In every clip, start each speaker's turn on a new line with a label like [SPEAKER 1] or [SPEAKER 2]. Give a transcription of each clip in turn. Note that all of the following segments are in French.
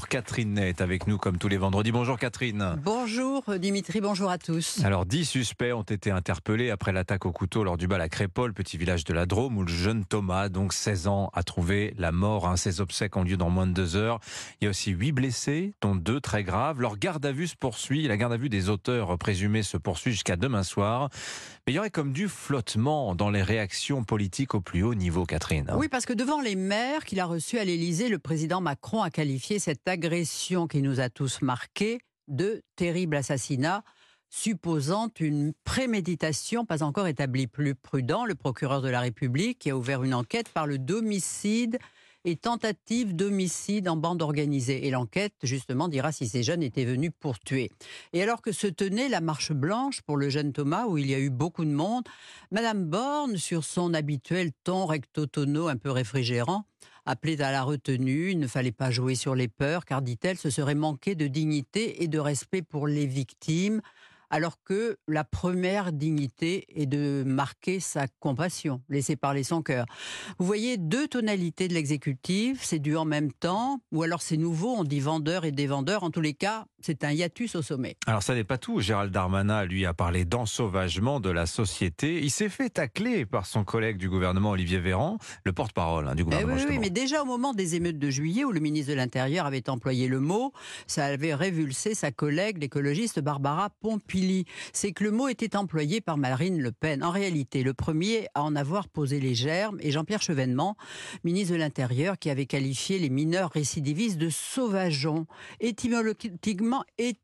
[SPEAKER 1] Catherine Ney est avec nous comme tous les vendredis. Bonjour Catherine.
[SPEAKER 2] Bonjour Dimitri, bonjour à tous.
[SPEAKER 1] Alors 10 suspects ont été interpellés après l'attaque au couteau lors du bal à Crépol, petit village de la Drôme, où le jeune Thomas, donc 16 ans, a trouvé la mort. Ses obsèques ont lieu dans moins de 2 heures. Il y a aussi 8 blessés, dont 2 très graves. Leur garde à vue se poursuit. La garde à vue des auteurs présumés se poursuit jusqu'à demain soir. Mais il y aurait comme du flottement dans les réactions politiques au plus haut niveau, Catherine.
[SPEAKER 2] Oui, parce que devant les maires qu'il a reçus à l'Élysée, le président Macron a qualifié cette agression qui nous a tous marqués de terrible assassinat, supposant une préméditation pas encore établie. Plus prudent, le procureur de la République qui a ouvert une enquête par le d'homicide et tentative d'homicide en bande organisée. Et l'enquête, justement, dira si ces jeunes étaient venus pour tuer. Et alors que se tenait la marche blanche pour le jeune Thomas, où il y a eu beaucoup de monde, Madame Borne, sur son habituel ton recto-tono un peu réfrigérant, appelait à la retenue. Il ne fallait pas jouer sur les peurs, car, dit-elle, ce serait manquer de dignité et de respect pour les victimes, alors que la première dignité est de marquer sa compassion, laisser parler son cœur. Vous voyez 2 tonalités de l'exécutif, c'est du en même temps, ou alors c'est nouveau, on dit vendeur et dévendeur. En tous les cas, c'est un hiatus au sommet.
[SPEAKER 1] Alors ça n'est pas tout. Gérald Darmanin, lui, a parlé d'ensauvagement de la société. Il s'est fait tacler par son collègue du gouvernement, Olivier Véran, le porte-parole du gouvernement.
[SPEAKER 2] Oui, mais déjà au moment des émeutes de juillet, où le ministre de l'Intérieur avait employé le mot, ça avait révulsé sa collègue, l'écologiste Barbara Pompili. C'est que le mot était employé par Marine Le Pen. En réalité, le premier à en avoir posé les germes est Jean-Pierre Chevènement, ministre de l'Intérieur, qui avait qualifié les mineurs récidivistes de sauvageons. Étymologiquement,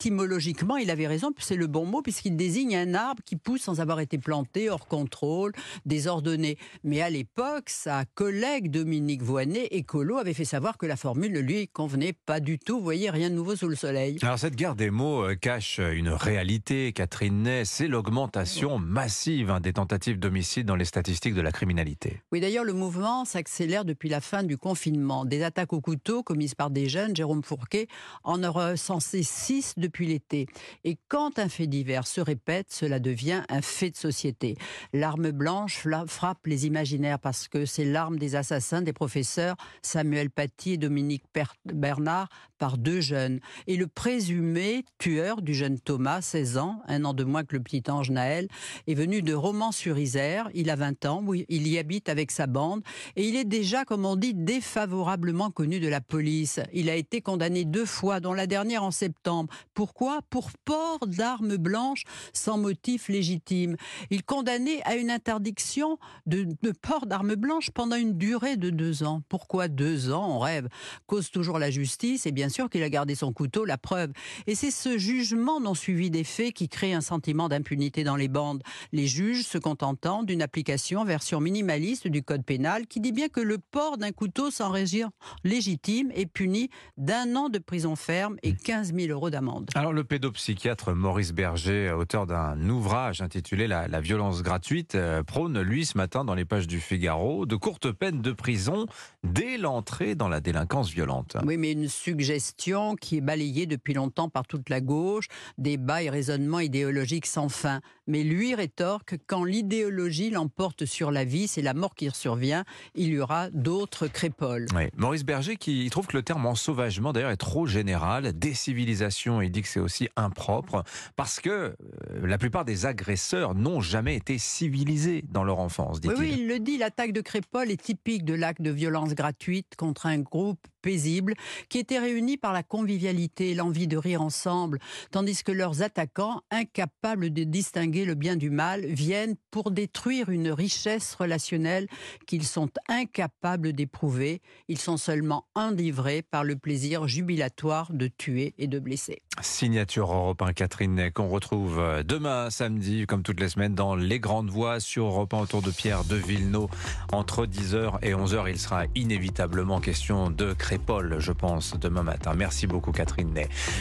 [SPEAKER 2] il avait raison, c'est le bon mot, puisqu'il désigne un arbre qui pousse sans avoir été planté, hors contrôle, désordonné. Mais à l'époque, sa collègue Dominique Voynet, écolo, avait fait savoir que la formule ne lui convenait pas du tout. Vous voyez, rien de nouveau sous le soleil.
[SPEAKER 1] Alors cette guerre des mots cache une réalité, Catherine Ney, c'est l'augmentation massive des tentatives d'homicide dans les statistiques de la criminalité.
[SPEAKER 2] Oui, d'ailleurs, le mouvement s'accélère depuis la fin du confinement. Des attaques au couteau commises par des jeunes, Jérôme Fourquet en a recensé 6 depuis l'été. Et quand un fait divers se répète, cela devient un fait de société. L'arme blanche frappe les imaginaires parce que c'est l'arme des assassins, des professeurs Samuel Paty et Dominique Bernard, par 2 jeunes. Et le présumé tueur du jeune Thomas, 16 ans, 1 an de moins que le petit ange Naël, est venu de Romans-sur-Isère. Il a 20 ans, il y habite avec sa bande et il est déjà, comme on dit, défavorablement connu de la police. Il a été condamné 2 fois, dont la dernière en septembre. Pourquoi ? Pour port d'armes blanches sans motif légitime. Il est condamné à une interdiction de port d'armes blanches pendant une durée de 2 ans. Pourquoi 2 ans ? On rêve. Cause toujours la justice et bien sûr qu'il a gardé son couteau, la preuve. Et c'est ce jugement non suivi des faits qui crée un sentiment d'impunité dans les bandes. Les juges se contentant d'une application version minimaliste du code pénal qui dit bien que le port d'un couteau sans raison légitime est puni d'1 an de prison ferme et 15 000 € d'amende.
[SPEAKER 1] Alors le pédopsychiatre Maurice Berger, auteur d'un ouvrage intitulé La violence gratuite, prône, lui, ce matin dans les pages du Figaro, de courtes peines de prison dès l'entrée dans la délinquance violente.
[SPEAKER 2] Oui, mais une suggestion qui est balayée depuis longtemps par toute la gauche, débat et raisonnement idéologique sans fin. Mais lui rétorque, quand l'idéologie l'emporte sur la vie, c'est la mort qui survient, il y aura d'autres crépoles.
[SPEAKER 1] Oui. Maurice Berger qui trouve que le terme ensauvagement d'ailleurs est trop général, décivilisation, il dit que c'est aussi impropre, parce que la plupart des agresseurs n'ont jamais été civilisés dans leur enfance, dit-il.
[SPEAKER 2] Oui, il le dit, l'attaque de Crépol est typique de l'acte de violence gratuite contre un groupe paisible qui était réuni par la convivialité et l'envie de rire ensemble, tandis que leurs attaquants, incapables de distinguer le bien du mal, viennent pour détruire une richesse relationnelle qu'ils sont incapables d'éprouver. Ils sont seulement enivrés par le plaisir jubilatoire de tuer et de blesser.
[SPEAKER 1] Signature Europe 1, Catherine Ney, qu'on retrouve demain samedi, comme toutes les semaines, dans Les Grandes Voix sur Europe 1 autour de Pierre de Villeneuve. Entre 10h et 11h, il sera inévitablement question de Crépol, je pense, demain matin. Merci beaucoup, Catherine Ney.